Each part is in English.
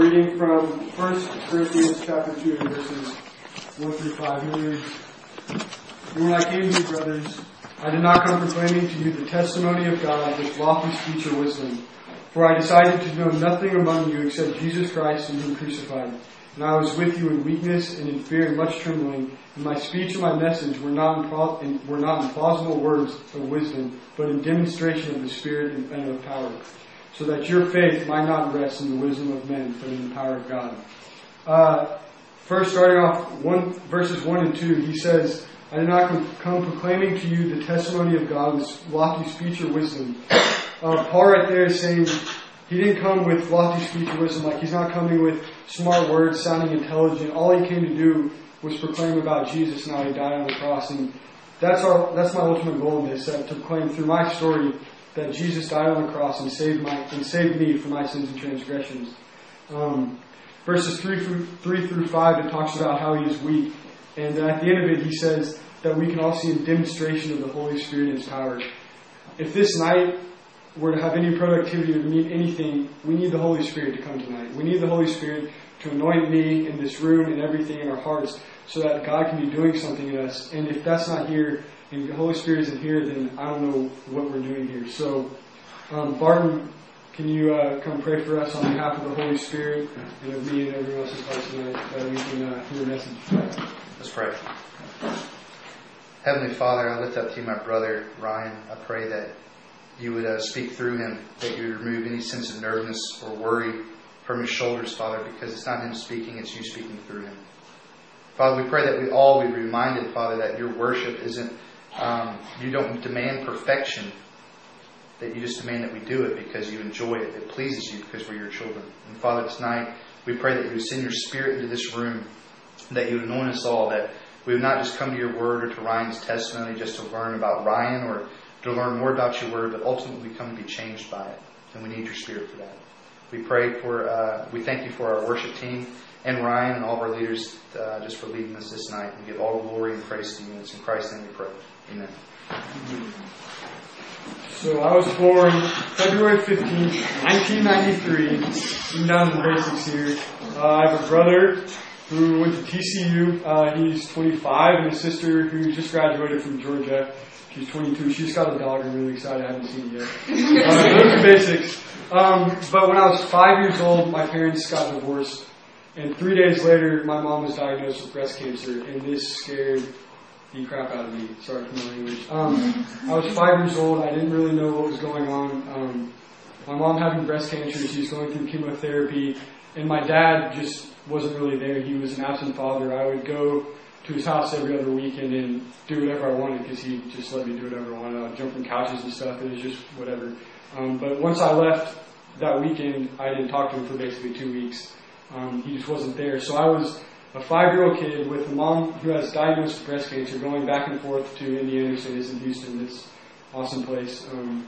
reading from 1 Corinthians chapter 2, verses 1 through 5. Here reads, "And when I came to you, brothers, I did not come proclaiming to you the testimony of God with lofty speech or wisdom. For I decided to know nothing among you except Jesus Christ and Him crucified. And I was with you in weakness and in fear and much trembling. And my speech and my message were not in plausible words of wisdom, but in demonstration of the Spirit and of power, so that your faith might not rest in the wisdom of men, but in the power of God." First, starting off verses 1 and 2, he says, "I did not come proclaiming to you the testimony of God with lofty speech or wisdom." Paul right there is saying he didn't come with lofty speech or wisdom, like he's not coming with smart words, sounding intelligent. All he came to do was proclaim about Jesus and how He died on the cross. And that's my ultimate goal in this, to proclaim through my story that Jesus died on the cross and saved me from my sins and transgressions. Verses 3 through 5, it talks about how He is weak. And at the end of it, he says that we can all see a demonstration of the Holy Spirit and His power. If this night were to have any productivity or mean anything, we need the Holy Spirit to come tonight. We need the Holy Spirit to anoint me in this room and everything in our hearts so that God can be doing something in us. And if that's not here, and the Holy Spirit isn't here, then I don't know what we're doing here. So, Barton, can you come pray for us on behalf of the Holy Spirit and of me and everyone else's hearts tonight, that we can hear the message? Let's pray. Heavenly Father, I lift up to you my brother, Ryan. I pray that you would speak through him, that you would remove any sense of nervousness or worry from his shoulders, Father, because it's not him speaking, it's you speaking through him. Father, we pray that we all be reminded, Father, that your worship isn't, you don't demand perfection, that you just demand that we do it because you enjoy it. It pleases you because we're your children. And Father, tonight, we pray that you would send your Spirit into this room, that you would anoint us all, that we would not just come to your word or to Ryan's testimony just to learn about Ryan or to learn more about your word, but ultimately we come to be changed by it. And we need your Spirit for that. We thank you for our worship team and Ryan and all of our leaders just for leading us this night. We give all glory and praise to you. And it's in Christ's name we pray. Amen. So I was born February 15th, 1993. I'm down to the basics here. I have a brother who went to TCU. He's 25, and a sister who just graduated from Georgia. She's 22. She just got a dog. I'm really excited. I haven't seen it yet. Those are basics. But when I was 5 years old, my parents got divorced. And 3 days later, my mom was diagnosed with breast cancer. And this scared the crap out of me. Sorry for my language. I was 5 years old. I didn't really know what was going on. My mom having breast cancer. She was going through chemotherapy. And my dad just wasn't really there. He was an absent father. I would go to his house every other weekend and do whatever I wanted because he just let me do whatever I wanted. I'd jump from couches and stuff. It was just whatever. But once I left that weekend, I didn't talk to him for basically 2 weeks. He just wasn't there. So I was a 5-year-old kid with a mom who has diagnosed with breast cancer going back and forth to Indiana. So it's in Houston, this awesome place.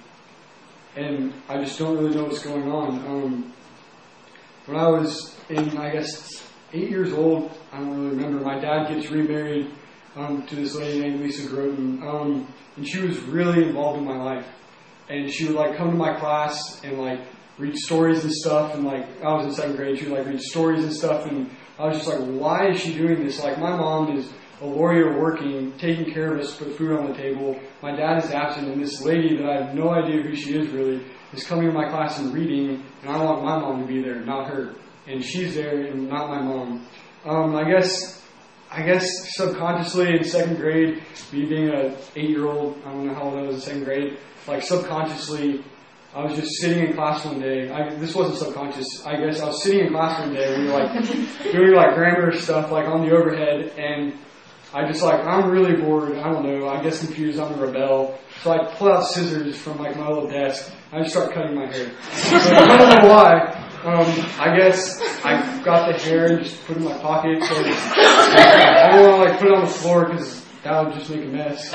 And I just don't really know what's going on. When I was in, 8 years old, I don't really remember, my dad gets remarried to this lady named Lisa Groton. And she was really involved in my life. And she would come to my class and read stories and stuff. And I was in 2nd grade, she would read stories and stuff. And I was just like, why is she doing this? My mom is a lawyer working, taking care of us, put food on the table. My dad is absent, and this lady that I have no idea who she is really is coming to my class and reading. And I want my mom to be there, not her. And she's there and not my mom. I guess subconsciously in 2nd grade, me being an 8-year-old, I don't know how old I was in 2nd grade, subconsciously, I was just sitting in class one day. This wasn't subconscious. I guess I was sitting in class one day. We were doing grammar stuff on the overhead, and I just I'm really bored. I don't know. I guess confused. I'm a rebel. So I pull out scissors from my little desk. I just start cutting my hair. So I don't know why. I guess I got the hair and just put it in my pocket. So I don't want to put it on the floor because that would just make a mess.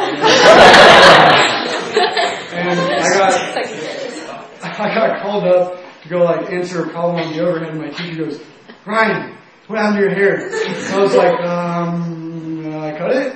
And I got called up to go answer a problem on the overhead, and my teacher goes, "Ryan, what happened to your hair?" And I was like, I cut it?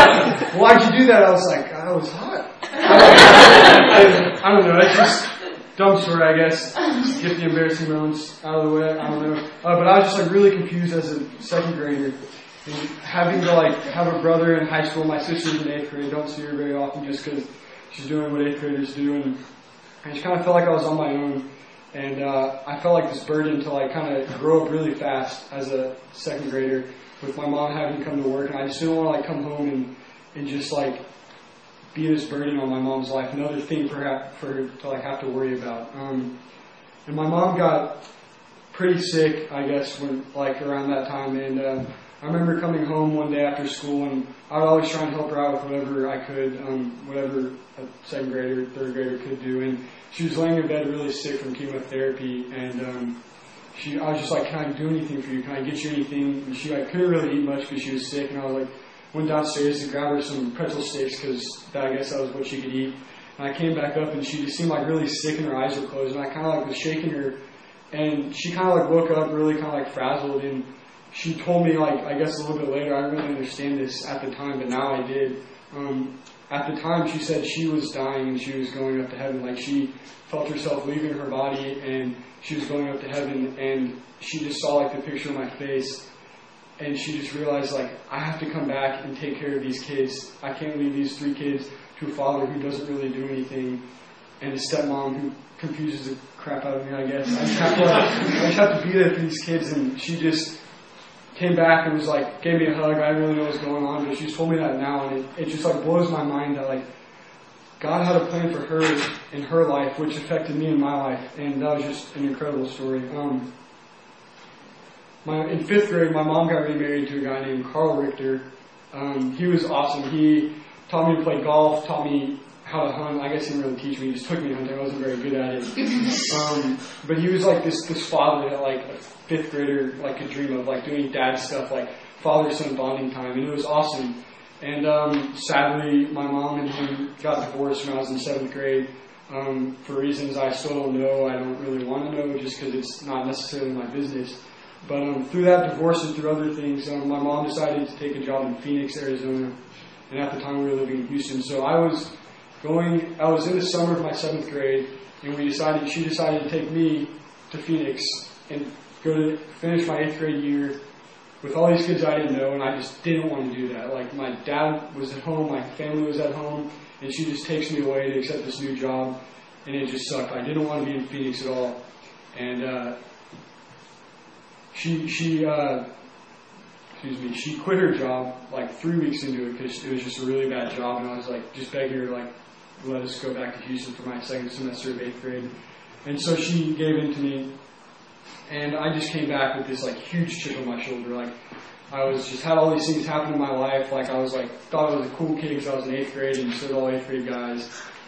Why'd you do that? I was like, I was hot. I don't know, dumb story, I guess. Just get the embarrassing moments out of the way. I don't know. But I was just like really confused as a second grader. And having to like have a brother in high school. My sister's in 8th grade. Don't see her very often just because she's doing what 8th graders do. And I just kind of felt like I was on my own. And I felt like this burden to like kind of grow up really fast as a second grader with my mom having to come to work. And I just didn't want to like come home and just like be this burden on my mom's life, another thing for her to like have to worry about. And my mom got pretty sick, I guess, when like around that time. And I remember coming home one day after school, and I would always try and help her out with whatever I could, whatever a second grader, third grader could do. And she was laying in bed really sick from chemotherapy, and I was just like, "Can I do anything for you? Can I get you anything?" And she like couldn't really eat much because she was sick, and I was like, went downstairs to grab her some pretzel sticks because I guess that was what she could eat. And I came back up and she just seemed like really sick and her eyes were closed. And I kind of like was shaking her, and she kind of like woke up really kind of like frazzled. And she told me like, I guess a little bit later, I didn't really understand this at the time, but now I did. At the time, she said she was dying and she was going up to heaven. Like she felt herself leaving her body and she was going up to heaven. And she just saw like the picture of my face. And she just realized, like, I have to come back and take care of these kids. I can't leave these 3 kids to a father who doesn't really do anything, and a stepmom who confuses the crap out of me, I guess. I just have to be there for these kids. And she just came back and was like, gave me a hug. I didn't really know what was going on, but she's told me that now, and it just like blows my mind that like God had a plan for her in her life, which affected me in my life, and that was just an incredible story. In 5th grade, my mom got remarried to a guy named Carl Richter. He was awesome. He taught me to play golf, taught me how to hunt. I guess he didn't really teach me. He just took me hunting. I wasn't very good at it. But he was like this father that like a 5th grader like could dream of, like doing dad stuff, like father-son bonding time. And it was awesome. And sadly, my mom and him got divorced when I was in 7th grade. For reasons I still don't know. I don't really want to know just because it's not necessarily my business. But through that divorce and through other things, my mom decided to take a job in Phoenix, Arizona. And at the time we were living in Houston. So I was in the summer of my 7th grade, and she decided to take me to Phoenix and go to finish my 8th grade year with all these kids I didn't know, and I just didn't want to do that. Like, my dad was at home, my family was at home, and she just takes me away to accept this new job, and it just sucked. I didn't want to be in Phoenix at all. And she quit her job like 3 weeks into it because it was just a really bad job, and I was like just begging her like let us go back to Houston for my 2nd semester of 8th grade. And so she gave in to me, and I just came back with this like huge chip on my shoulder. Like I was just had all these things happen in my life. Like I was like thought I was a cool kid because I was in 8th grade and so did all 8th grade guys.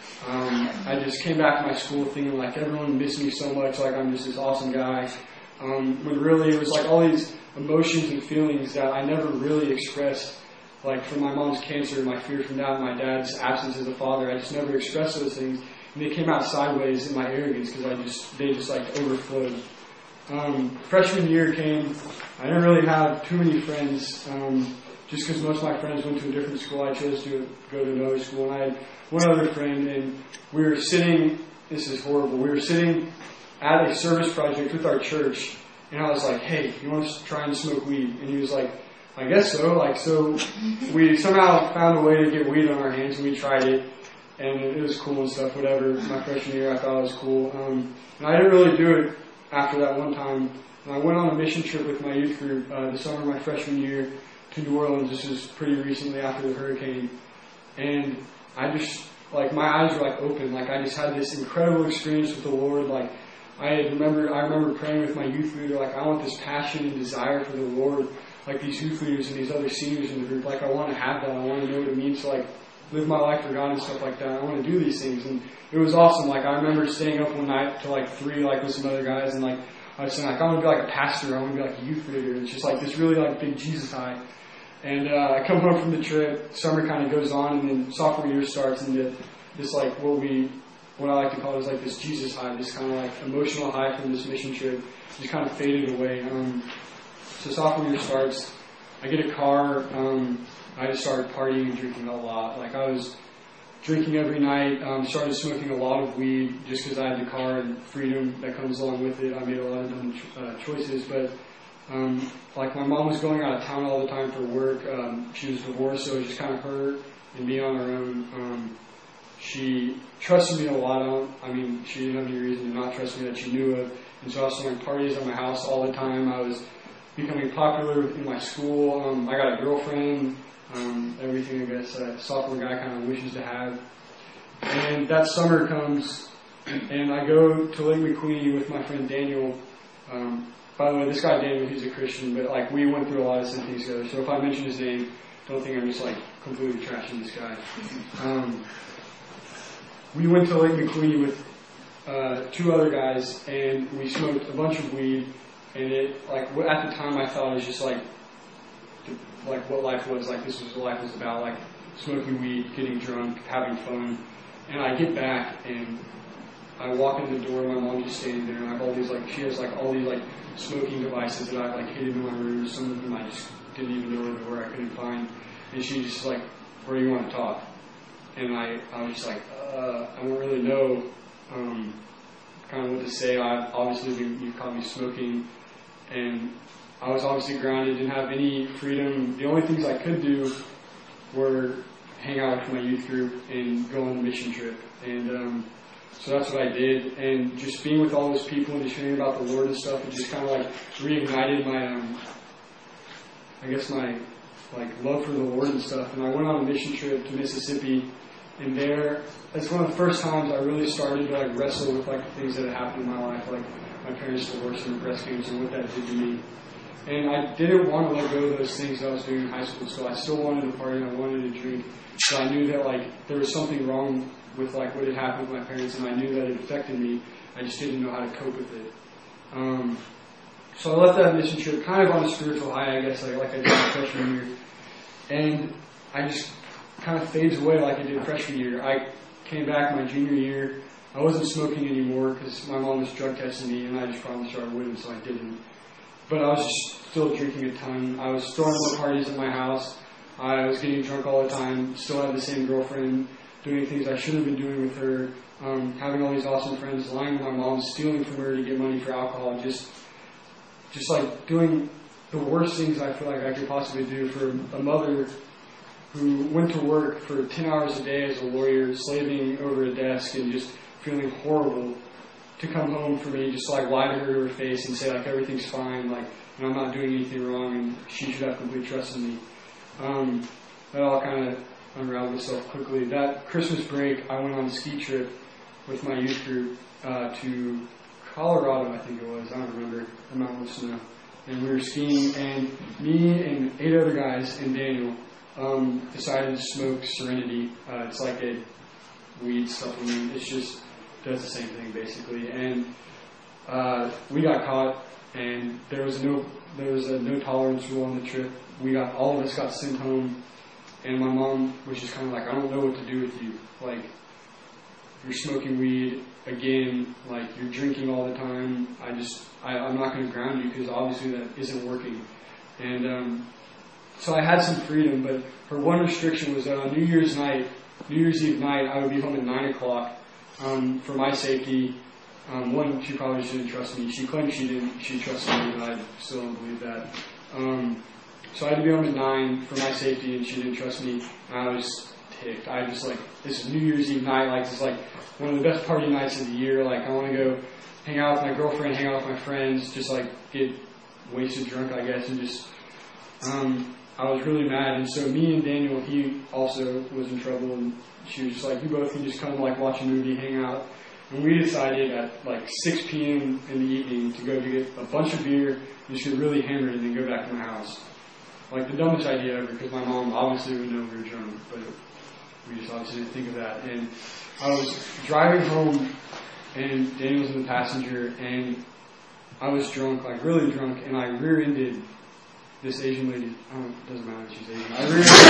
I just came back to my school thinking like everyone missed me so much, like I'm just this awesome guy. When really it was like all these emotions and feelings that I never really expressed, like from my mom's cancer, my fear from that, my dad's absence as a father. I just never expressed those things, and they came out sideways in my arrogance because they just like overflowed. Freshman year came, I didn't really have too many friends, just because most of my friends went to a different school. I chose to go to another school, and I had one other friend, and we were sitting. This is horrible. We were sitting at a service project with our church, and I was like, "Hey, you want to try and smoke weed?" And he was like, "I guess so." Like, so we somehow found a way to get weed on our hands, and we tried it, and it was cool and stuff. Whatever. My freshman year, I thought it was cool, and I didn't really do it after that one time. And I went on a mission trip with my youth group the summer of my freshman year to New Orleans. This was pretty recently after the hurricane, and I just like my eyes were like open. Like I just had this incredible experience with the Lord. Like I remember praying with my youth leader, like, I want this passion and desire for the Lord, like these youth leaders and these other seniors in the group. Like, I want to have that. I want to know what it means to, like, live my life for God and stuff like that. I want to do these things. And it was awesome. Like, I remember staying up one night till, like, 3, like, with some other guys. And, like, I was saying, like, I want to be, like, a pastor. I want to be, like, a youth leader. And it's just, like, this really, like, big Jesus high. And I come home from the trip. Summer kind of goes on. And then sophomore year starts. And this, like, what I like to call it is like this Jesus high, this kind of like emotional high from this mission trip, just kind of faded away. So sophomore year starts, I get a car, I just started partying and drinking a lot. Like I was drinking every night. Started smoking a lot of weed just because I had the car and freedom that comes along with it. I made a lot of dumb choices, but like my mom was going out of town all the time for work. She was divorced, so it was just kind of her and me on our own. She trusted me a lot. She didn't have any reason to not trust me that she knew of. And so I was throwing parties at my house all the time. I was becoming popular in my school. I got a girlfriend. Everything I guess a sophomore guy kind of wishes to have. And that summer comes, and I go to Lake McQueen with my friend Daniel. By the way, this guy Daniel, he's a Christian, but like we went through a lot of same things together. So if I mention his name, don't think I'm just like completely trashing this guy. We went to Lake McQueen with 2 other guys, and we smoked a bunch of weed. And it, like, at the time, I thought it was just like what life was. Like, this was what life was about. Like, smoking weed, getting drunk, having fun. And I get back, and I walk in the door, and my mom's just standing there, and I have all these, like, she has, like, all these, like, smoking devices that I've, like, hidden in my room. Some of them I just didn't even know where they were. I couldn't find. And she's just like, where do you want to talk? And I was just like, I don't really know kind of what to say. Obviously, you caught me smoking, and I was obviously grounded, didn't have any freedom. The only things I could do were hang out with my youth group and go on a mission trip. And so that's what I did. And just being with all those people and just hearing about the Lord and stuff, it just kind of like reignited my, my like love for the Lord and stuff. And I went on a mission trip to Mississippi, and there, it's one of the first times I really started to like wrestle with like the things that had happened in my life, like my parents' divorce and breast cancer and what that did to me. And I didn't want to let go of those things that I was doing in high school. So I still wanted to party and I wanted to drink. So I knew that like there was something wrong with like what had happened with my parents, and I knew that it affected me. I just didn't know how to cope with it. So I left that mission trip kind of on a spiritual high, I guess, like I did my freshman year. And I just kind of fades away like I did freshman year. I came back my junior year. I wasn't smoking anymore because my mom was drug testing me, and I just promised her I wouldn't, so I didn't. But I was just still drinking a ton. I was throwing more parties at my house. I was getting drunk all the time. Still had the same girlfriend, doing things I shouldn't have been doing with her, having all these awesome friends, lying to my mom, stealing from her to get money for alcohol, just like doing the worst things I feel like I could possibly do for a mother who went to work for 10 hours a day as a lawyer, slaving over a desk and just feeling horrible, to come home for me, just like lie to her to her face and say like everything's fine, like and I'm not doing anything wrong, and she should have complete trust in me. That all kind of unraveled itself quickly. That Christmas break, I went on a ski trip with my youth group to Colorado, I think it was. I don't remember. The mountain of snow. And we were skiing, and me and 8 other guys and Daniel decided to smoke Serenity. It's like a weed supplement. It just does the same thing basically. And we got caught, and there was a no tolerance rule on the trip. All of us got sent home, and my mom was just kind of like, I don't know what to do with you. Like, you're smoking weed again, like you're drinking all the time. I'm not going to ground you because obviously that isn't working. And so I had some freedom, but her one restriction was that on New Year's Eve night, I would be home at 9 o'clock for my safety. One, she probably shouldn't trust me. She claimed she trusted me, but I still don't believe that. So I had to be home at 9 for my safety, and she didn't trust me. And I was ticked. I just like, this is New Year's Eve night, like it's like one of the best party nights of the year. Like I want to go hang out with my girlfriend, hang out with my friends, just like get wasted drunk, I guess, and just I was really mad. And so me and Daniel, he also was in trouble, and she was just like, you both can just come like watch a movie, hang out. And we decided at like 6 p.m. in the evening to go to get a bunch of beer and just get really hammered and then go back to my house. Like the dumbest idea ever, because my mom obviously would know we were drunk, but we just obviously didn't think of that. And I was driving home, and Daniel was in the passenger, and I was drunk, like really drunk, and I rear-ended this Asian lady. It doesn't matter if she's Asian. I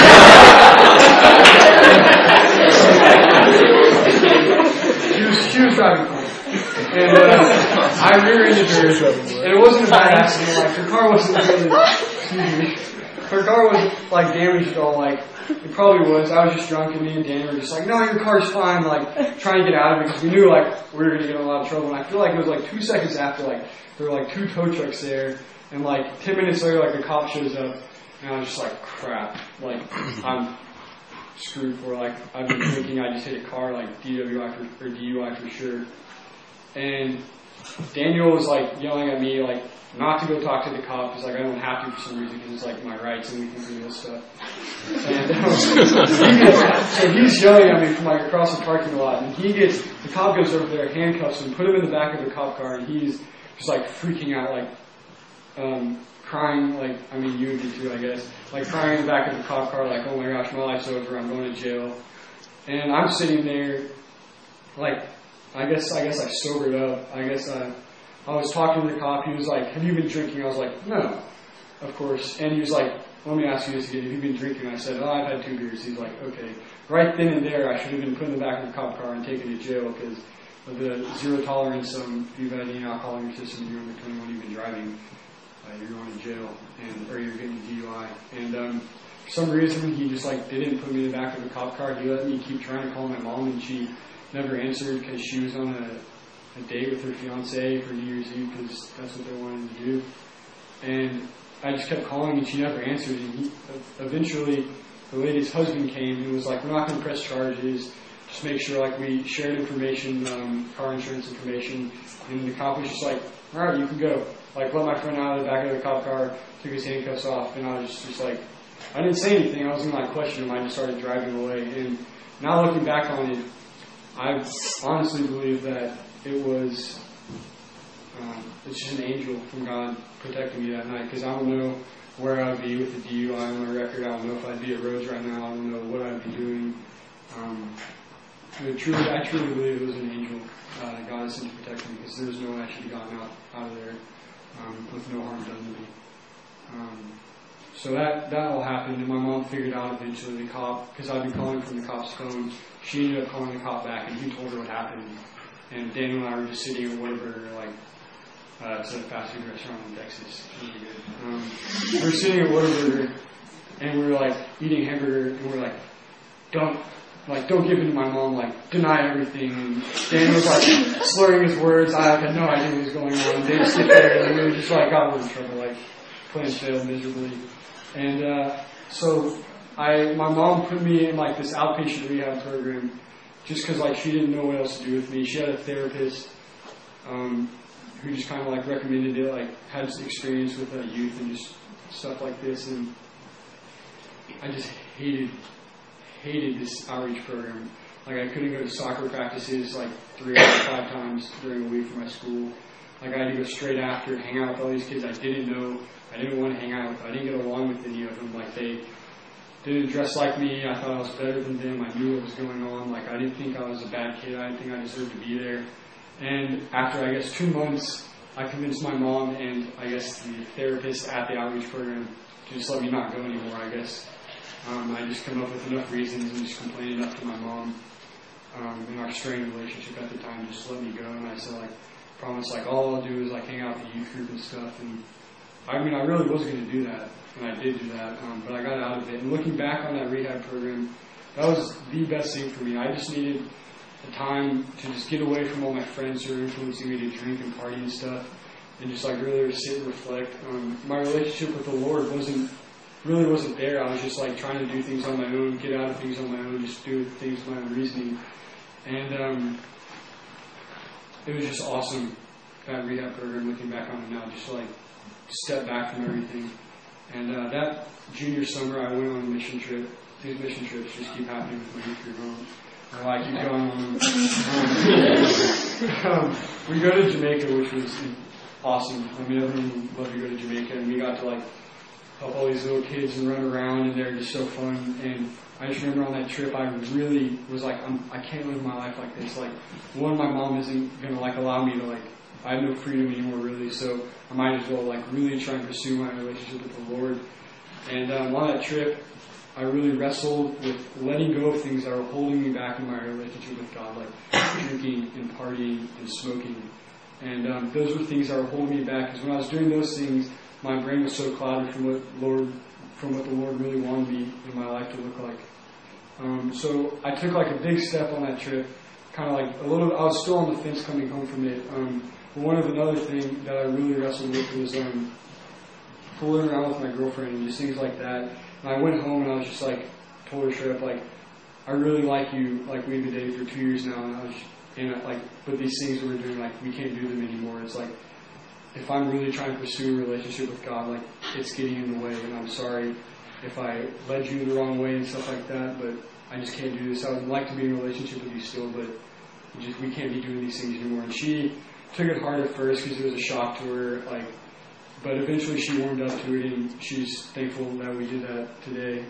rear-ended she was driving home. And I rear-ended her, and it wasn't a bad accident. Like her car wasn't really, her car wasn't like damaged at all. Like it probably was. I was just drunk, and me and Danny were just like, "No, your car's fine." Like trying to get out of it because we knew like we were gonna get in a lot of trouble. And I feel like it was like 2 seconds after like there were like 2 tow trucks there, and like 10 minutes later, like a cop shows up, and I was just like, "Crap!" Like I'm screwed for like I've been thinking I just hit a car like DUI for sure. And Daniel was like yelling at me like not to go talk to the cop. He's like, I don't have to for some reason because it's like my rights and we can do this stuff. And so he's yelling at me from like across the parking lot, and the cop goes over there, handcuffs him, put him in the back of the cop car, and he's just like freaking out, like crying, like, I mean, you would be too, I guess, like crying in the back of the cop car, like, oh my gosh, my life's over, I'm going to jail. And I'm sitting there, like, I guess I sobered up. I guess I was talking to the cop. He was like, have you been drinking? I was like, no, of course. And he was like, let me ask you this again. Have you been drinking? I said, oh, I've had 2 beers. He's like, okay. Right then and there, I should have been put in the back of the cop car and taken to jail because of the zero tolerance. If you've had any alcohol in your system, you're under 21, you've been driving, you're going to jail, or you're getting a DUI. And for some reason, he just like didn't put me in the back of the cop car. He let me keep trying to call my mom, and she never answered because she was on a date with her fiance for New Year's Eve because that's what they wanted to do. And I just kept calling and she never answered. And eventually, the lady's husband came and was like, we're not going to press charges. Just make sure like we shared information, car insurance information. And the cop was just like, all right, you can go. Like let my friend out of the back of the cop car, took his handcuffs off, and I was just like, I didn't say anything. I wasn't going to like question him. I just started driving away. And now looking back on it, I honestly believe that it was, it's just an angel from God protecting me that night, because I don't know where I'd be with the DUI on my record. I don't know if I'd be at Rhodes right now. I don't know what I'd be doing. I truly believe it was an angel that God sent to protect me, because there's no way I should have gotten out of there with no harm done to me. So that all happened, and my mom figured out eventually the cop, because I'd been calling from the cop's phone. She ended up calling the cop back, and he told her what happened. And Daniel and I were just sitting at Whataburger, it's a fast food restaurant in Texas. It's really good. We were sitting at Whataburger, and we were like eating hamburger, and we were like, don't give in to my mom, like deny everything. And Daniel was like slurring his words. I had no idea what was going on. They just sit there, and we were just like got in trouble, like plan failed miserably. And so my mom put me in like this outpatient rehab program just because like she didn't know what else to do with me. She had a therapist who just kind of like recommended it, like had experience with youth and just stuff like this. And I just hated this outreach program. Like I couldn't go to soccer practices like 3 or 5 times during a week for my school. Like I had to go straight after, hang out with all these kids I didn't know. I didn't want to hang out with. I didn't get along with any of them. Like they didn't dress like me. I thought I was better than them. I knew what was going on. Like I didn't think I was a bad kid. I didn't think I deserved to be there. And after I guess 2 months, I convinced my mom and I guess the therapist at the outreach program to just let me not go anymore. I guess I just come up with enough reasons and just complained enough to my mom in our strained relationship at the time. Just let me go. And I said promise all I'll do is hang out with the youth group and stuff. And I mean, I really was going to do that, and I did do that, but I got out of it. And looking back on that rehab program, that was the best thing for me. I just needed the time to just get away from all my friends who were influencing me to drink and party and stuff, and just really sit and reflect. My relationship with the Lord wasn't there. I was just trying to do things on my own, get out of things on my own, just do things with my own reasoning. And it was just awesome, that rehab program, looking back on it now, just step back from everything. And that junior summer, I went on a mission trip. These mission trips just keep happening with my youth group home. I keep going on. We go to Jamaica, which was awesome. I mean, everyone loved to go to Jamaica, and we got to help all these little kids and run around, and they're just so fun. And I just remember on that trip, I really was I can't live my life like this. One, my mom isn't gonna allow me to I have no freedom anymore, really, so I might as well really try and pursue my relationship with the Lord. And on that trip, I really wrestled with letting go of things that were holding me back in my relationship with God, like drinking and partying and smoking. And those were things that were holding me back, because when I was doing those things, my brain was so clouded from what the Lord from what the Lord really wanted me in my life to look like. So I took like a big step on that trip, kind of like I was still on the fence coming home from it. But another thing that I really wrestled with was fooling around with my girlfriend and just things like that. And I went home and I was just like, told her straight up, like, I really like you, like we've been dating for 2 years now, but these things that we're doing, like, we can't do them anymore. It's like, if I'm really trying to pursue a relationship with God, like, it's getting in the way, and I'm sorry if I led you the wrong way and stuff like that, but I just can't do this. I would like to be in a relationship with you still, but we can't be doing these things anymore. And she took it hard at first because it was a shock to her, like, but eventually she warmed up to it, and she's thankful that we did that today.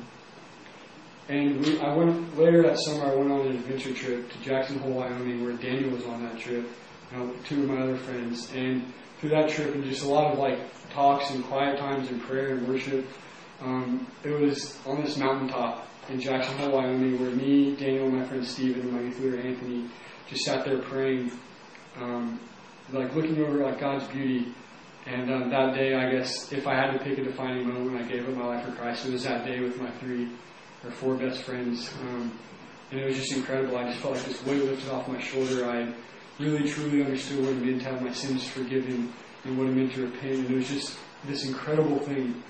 Later that summer, I went on an adventure trip to Jackson Hole, Wyoming, where Daniel was on that trip, two of my other friends. And through that trip and just a lot of like talks and quiet times and prayer and worship, it was on this mountaintop in Jackson Hole, Wyoming, where me, Daniel, and my friend Steven, and my youth leader Anthony just sat there praying, like looking over like God's beauty. And that day, I guess, if I had to pick a defining moment when I gave up my life for Christ, it was that day with my 3 or 4 best friends. And it was just incredible. I just felt like this weight lifted off my shoulder. I really, truly understood what it meant to have my sins forgiven and what it meant to repent. And it was just this incredible thing.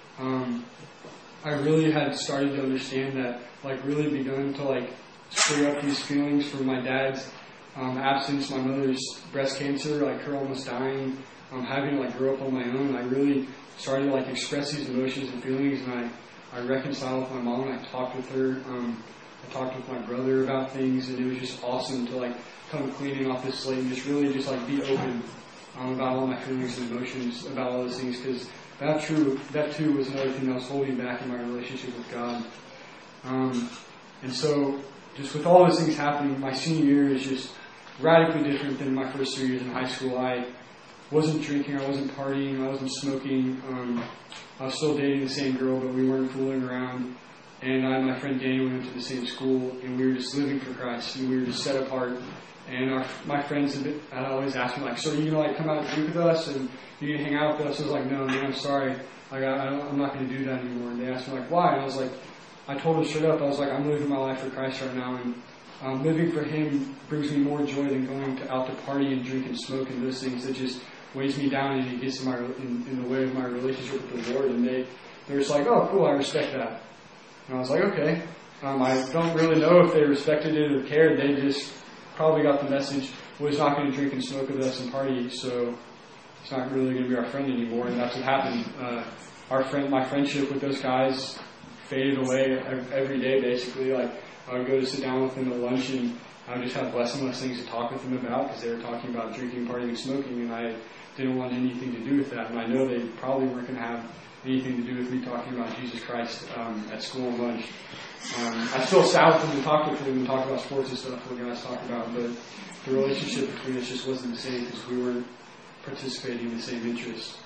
I really had started to understand that, like, really begun to, like, stir up these feelings from my dad's absence, my mother's breast cancer, like her almost dying, having to, like, grow up on my own. I really started to, like, express these emotions and feelings, and I reconciled with my mom, and I talked with her. I talked with my brother about things, and it was just awesome to, like, come cleaning off this slate and just really just, like, be open about all my feelings and emotions about all those things, because that too was another thing that was holding back in my relationship with God. And so, just with all those things happening, my senior year is just radically different than my first 3 years in high school. I wasn't drinking, I wasn't partying, I wasn't smoking. I was still dating the same girl, but we weren't fooling around. And I and my friend Daniel went to the same school, and we were just living for Christ, and we were just set apart. And my friends had always asked me, like, so are you going to, like, come out and drink with us, and you going to hang out with us? I was like, no, man, I'm sorry. I'm not going to do that anymore. And they asked me, like, why? And I was like, I told them straight up, I was like, I'm living my life for Christ right now, and living for Him brings me more joy than going out to party and drink and smoke and those things that just weighs me down, and it gets in the way of my relationship with the Lord. And they're just like, oh, cool, I respect that. And I was like, okay. I don't really know if they respected it or cared. They just probably got the message, well, he's not going to drink and smoke with us and party, so he's not really going to be our friend anymore. And that's what happened. My friendship with those guys faded away every day, basically. Like, I would go to sit down with them at lunch, and I would just have less and less things to talk with them about, because they were talking about drinking, partying, and smoking, and I didn't want anything to do with that. And I know they probably weren't going to have anything to do with me talking about Jesus Christ at school and lunch. I still sat with them and talked with them and talked about sports and stuff what guys talk about, but the relationship between us just wasn't the same because we weren't participating in the same interests.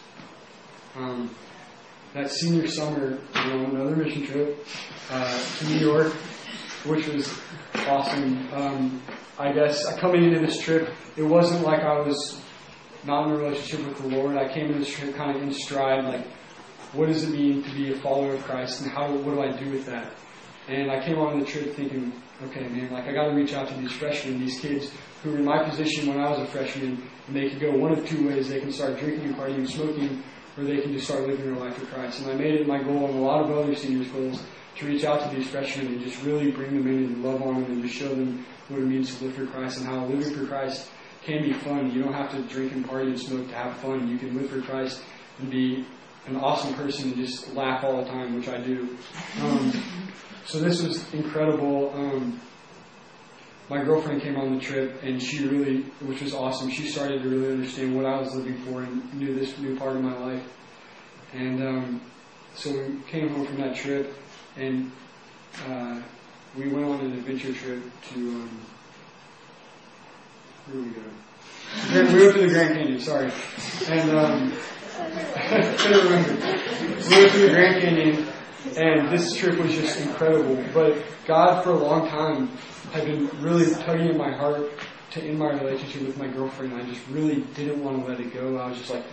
That senior summer, we went on another mission trip to New York, which was awesome. I guess coming into this trip, it wasn't like I was not in a relationship with the Lord. I came into this trip kind of in stride, like, what does it mean to be a follower of Christ, and what do I do with that? And I came on the trip thinking, okay, man, like, I got to reach out to these freshmen, these kids who were in my position when I was a freshman, and they could go one of 2 ways. They can start drinking and partying and smoking, or they can just start living their life for Christ. And I made it my goal, and a lot of other seniors' goals, to reach out to these freshmen and just really bring them in and love on them and just show them what it means to live for Christ and how living for Christ can be fun. You don't have to drink and party and smoke to have fun. You can live for Christ and be an awesome person and just laugh all the time, which I do. So this was incredible. My girlfriend came on the trip, and she really, which was awesome, she started to really understand what I was living for and knew this new part of my life. And so we came home from that trip, and we went on an adventure trip to, where did we go? We went to the Grand Canyon, sorry. And I couldn't remember. We went to the Grand Canyon, and this trip was just incredible. But God, for a long time, had been really tugging at my heart to end my relationship with my girlfriend. I just really didn't want to let it go. I was just like,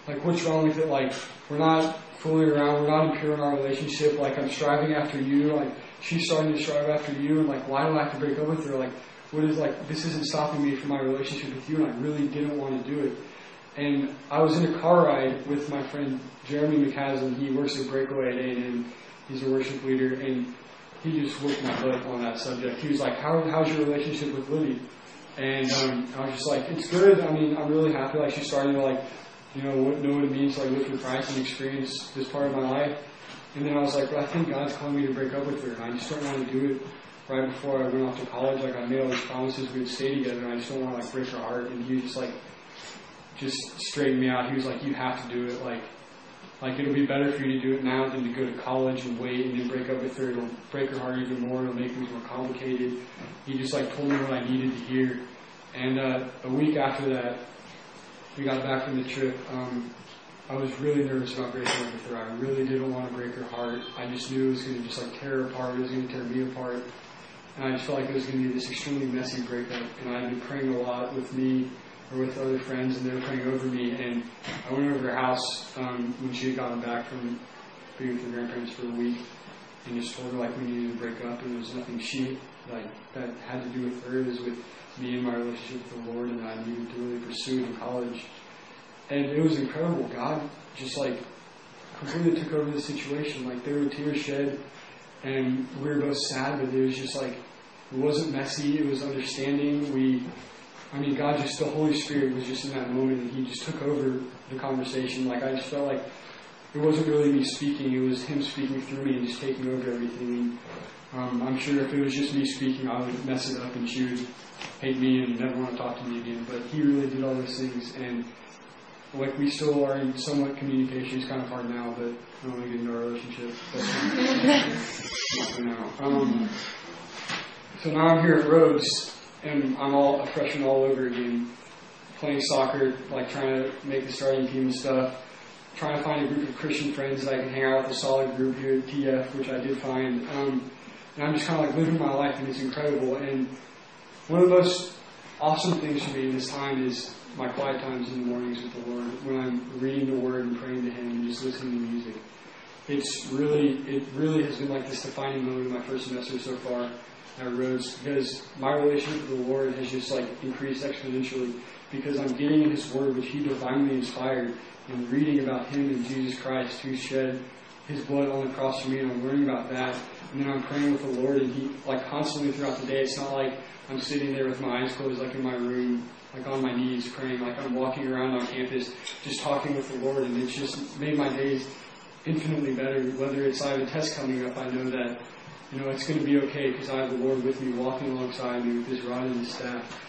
like, what's wrong with it? Like, we're not fooling around. We're not impure in our relationship. Like, I'm striving after you. Like, she's starting to strive after you. And, like, why do I have to break up with her? Like, what is, like, this isn't stopping me from my relationship with you. And I really didn't want to do it. And I was in a car ride with my friend Jeremy McCaslin. He works at Breakaway at A&M. He's a worship leader. And he just whooped my butt on that subject. He was like, how's your relationship with Libby? And I was just like, it's good. I mean, I'm really happy. Like, she's starting to, like, know what it means to, like, live for Christ and experience this part of my life. And then I was like, well, I think God's calling me to break up with her. And I just don't want to do it right before I went off to college. Like, I made all these promises we would stay together, and I just don't want to, like, break her heart. And he was just, like, just straightened me out. He was like, you have to do it. Like, it'll be better for you to do it now than to go to college and wait and then break up with her. It'll break her heart even more. It'll make things more complicated. He just, like, told me what I needed to hear. And a week after that, we got back from the trip. I was really nervous about breaking up with her. I really didn't want to break her heart. I just knew it was going to just, like, tear her apart. It was going to tear me apart. And I just felt like it was going to be this extremely messy breakup. And I had been praying a lot with me or with other friends, and they were praying over me. And I went over to her house when she had gotten back from being with her grandparents for a week, and just told her, like, we needed to break up. And there was nothing that had to do with her. It was with me and my relationship with the Lord, and I needed to really pursue it in college. And it was incredible. God just, like, completely took over the situation. Like, there were tears shed, and we were both sad, but it was just, like, it wasn't messy. It was understanding. God, just the Holy Spirit was just in that moment, and He just took over the conversation. Like, I just felt like it wasn't really me speaking. It was Him speaking through me and just taking over everything. I'm sure if it was just me speaking, I would mess it up, and she would hate me and never want to talk to me again. But He really did all those things, and, like, we still are in somewhat communication. It's kind of hard now, but I don't want to get into our relationship. Not for now. So now I'm here at Rhodes, and I'm a freshman all over again, playing soccer, like, trying to make the starting team and stuff, trying to find a group of Christian friends that I can hang out with, a solid group here at TF, which I did find. And I'm just kind of, like, living my life, and it's incredible. And one of the most awesome things for me in this time is my quiet times in the mornings with the Lord, when I'm reading the Word and praying to Him and just listening to music. It really has been like this defining moment in my first semester so far at Rhodes, because my relationship with the Lord has just, like, increased exponentially, because I'm getting in His Word, which He divinely inspired, and reading about Him and Jesus Christ, who shed His blood on the cross for me, and I'm learning about that. And then I'm praying with the Lord, and He, like, constantly throughout the day, it's not like I'm sitting there with my eyes closed, like, in my room, like, on my knees praying. Like, I'm walking around on campus just talking with the Lord, and it's just made my days infinitely better. Whether it's I have a test coming up, I know that, it's going to be okay, because I have the Lord with me, walking alongside me with His rod and His staff.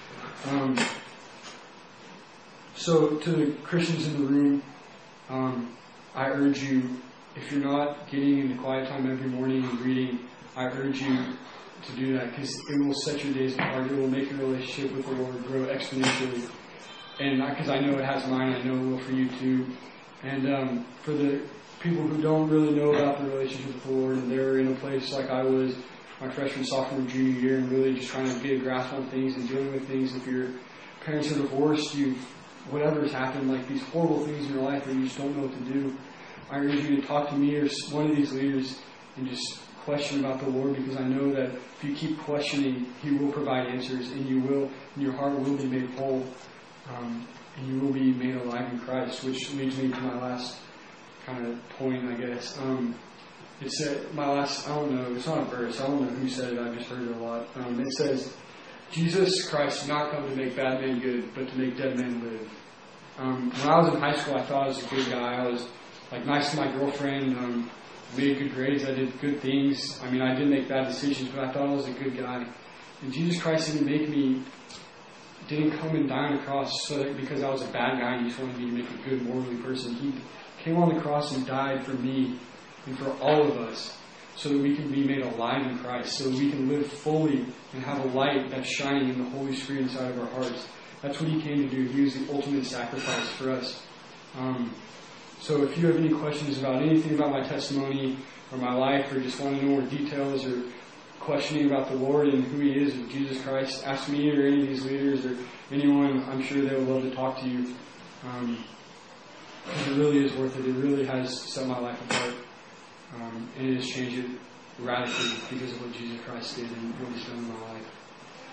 So to the Christians in the room, I urge you, if you're not getting into quiet time every morning and reading, I urge you to do that, because it will set your days apart. It will make your relationship with the Lord grow exponentially. And because I know it has mine, I know it will for you too. And for the people who don't really know about the relationship with the Lord, and they're in a place like I was my freshman, sophomore, junior year, and really just trying to get a grasp on things and dealing with things. If your parents are divorced, whatever's happened, like these horrible things in your life where you just don't know what to do, I urge you to talk to me or one of these leaders and just question about the Lord, because I know that if you keep questioning, He will provide answers, and your heart will be made whole, and you will be made alive in Christ, which leads me to my last kind of point, I guess. It's my last, I don't know, it's not a verse, I don't know who said it, I've just heard it a lot. It says, Jesus Christ did not come to make bad men good, but to make dead men live. When I was in high school, I thought I was a good guy. I was, like, nice to my girlfriend, made good grades, I did good things. I didn't make bad decisions, but I thought I was a good guy. And Jesus Christ didn't come and die on the cross because I was a bad guy and He just wanted me to make a good, morally person. He came on the cross and died for me and for all of us, so that we can be made alive in Christ, so that we can live fully and have a light that's shining in the Holy Spirit inside of our hearts. That's what He came to do. He was the ultimate sacrifice for us. So if you have any questions about anything about my testimony or my life, or just want to know more details, or questioning about the Lord and who He is, and Jesus Christ, ask me or any of these leaders or anyone. I'm sure they would love to talk to you. because it really is worth it. It really has set my life apart, and it has changed it radically because of what Jesus Christ did and what He's done in my life.